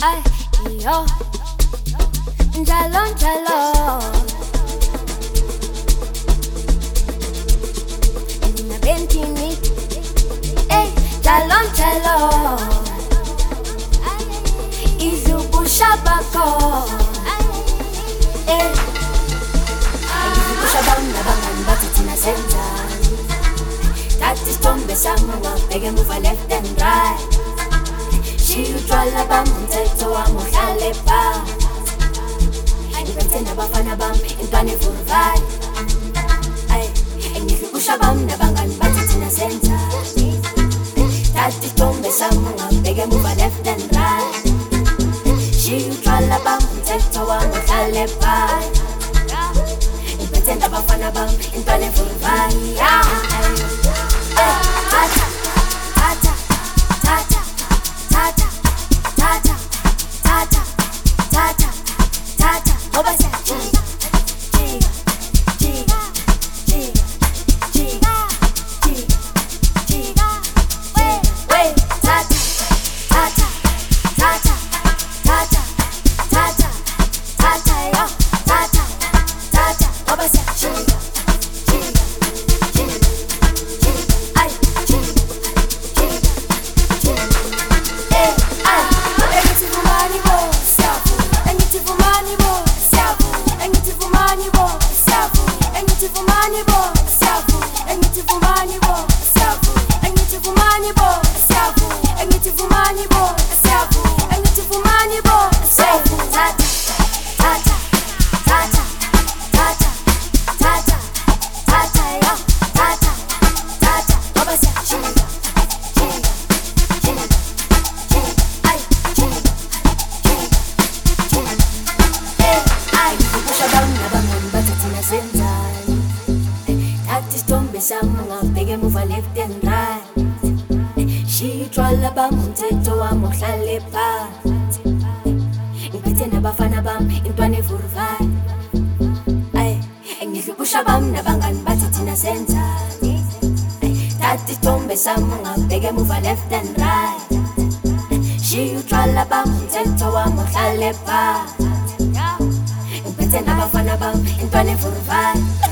Ay, yo, njalo njalo. Nabentini, njalo njalo. Izubusha bako, izubusha bangabangani bathi thina senzani. Thatha isithombe sami ungabheke emuva left and right. Shiya utshwala bami umthetho wami uhlale phansi. Ngiphethe nabafana bami intwana evuruvali. Ngidla ubusha bami nabangani bathi thina senzani. Thatha isithombe sami ungabheke emuva left and right. Shiya utshwala bami umthetho wami uhlale phansi. Ngiphethe nabafana bami intwana evuruvali. Left and right. Shiya utshwala bami umthetho wami uhlale phansi. Ngiphethe nabafana bami intwana evuruvali. Ngidla ubusha bami nabangani bathi thina senzani. Thatha isithombe sami ungabheke emuva left and right. Shiya utshwala bami umthetho wami uhlale phansi. Ngiphethe nabafana bami intwana evuruvali.